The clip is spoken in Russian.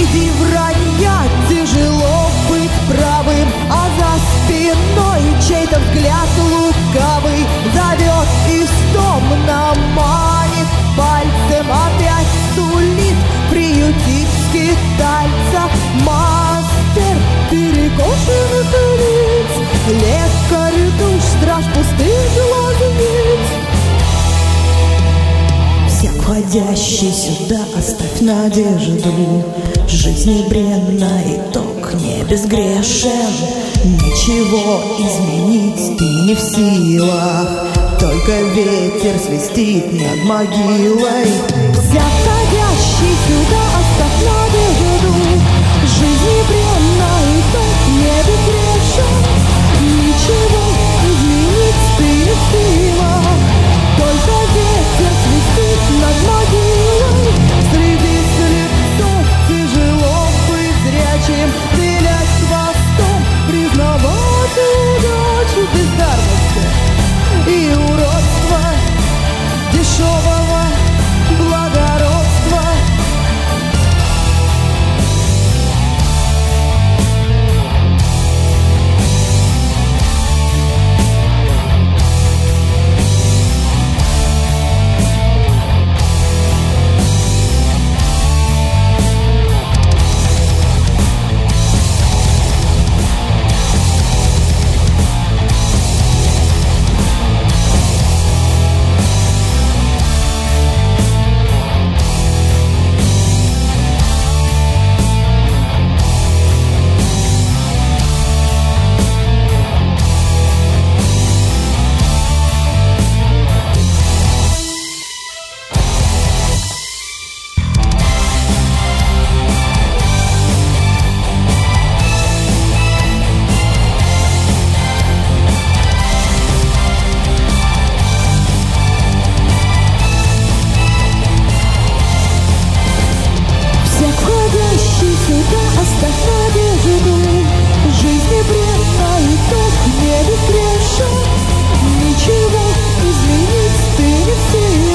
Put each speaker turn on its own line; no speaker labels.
Среди вранья тяжело быть правым, а за спиной чей-то взгляд лукавый зовет и томно манит пальцем, опять сулит приютить скитальца. Мастер перекошенных лиц, лекарь душ, страж пустых глазниц. Всяк входящий сюда оставь надежду, жизни бренна, итог не безгрешен. Ничего изменить ты не в силах, только ветер свистит над могилой. Всяк входящий сюда оставь надежду, жизни бренна, итог не безгрешен. Ничего изменить ты не в силах, только ветер свистит над могилой. Среди слепцов тяжело быть зрячим, стрелять хвостом, признавать удачу бездарности и уродства дешевого благородства. Ничего изменить ты не в силах.